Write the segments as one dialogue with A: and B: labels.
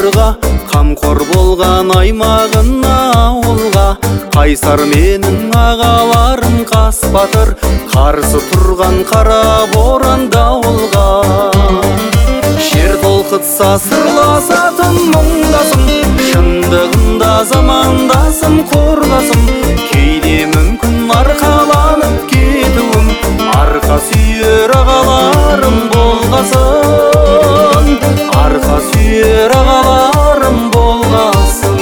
A: батырға, қамқор болған аймағын ауылға. Қайсар менің ағаларым қас батыр, қарсы тұрған қара боран дауылға. Шер толқытса сырласатын мұңдасым, шындығында замандасым құрдасым. Кейде мүмкін арқаланып кетуім, арқа сүйер ағаларым болғасын, арқа сүйер ағаларым болғасын.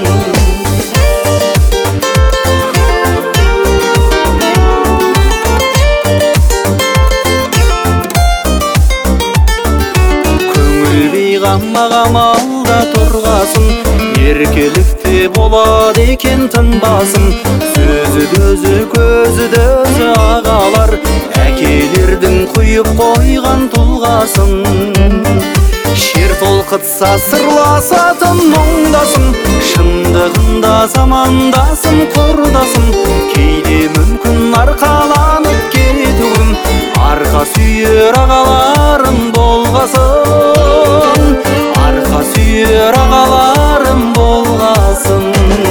A: Көңіл бейғам ағам алда тұрғасын, еркелікте болады екен тынбасым. Сөзі дөзі көзі дөзі ағалар, әкелердің құйып қойған тұлғасын. Шер толқытса сырласатын мұңдасым, шындығында замандасым құрдасым. Кейде мүмкін арқаланып кетуім, арқа сүйер ағаларым болғасын, арқа сүйер ағаларым болғасын.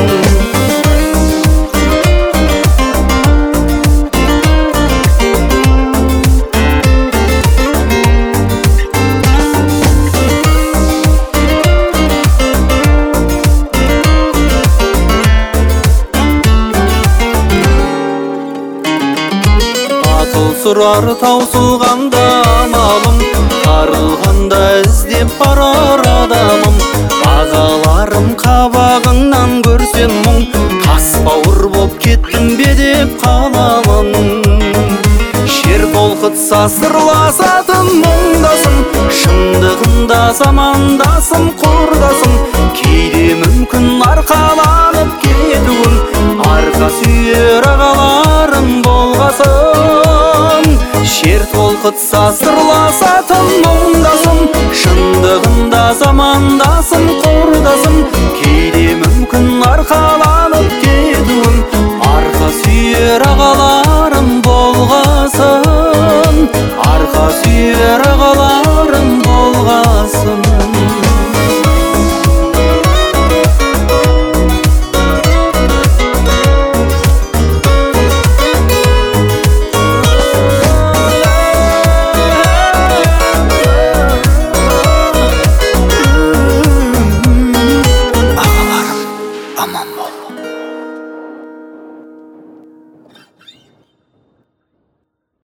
A: Сұрар таусылғанда малым, қарылғанда іздеп барар адамым. Ағаларым қабағыңнан көрсем мұң, тас бауыр боп кеттім бе деп қаламын. Шер толқытса сырласатын мұңдасым, шындығында замандасым құрдасым. Кейде мүмкін арқаланып кетуім, арқа сүйер ағаларым болғасын. Шер толқытса сырласатын мұңдасым, шындығында замандасым құрдасым. Кейде мүмкін арқаланып кетуім,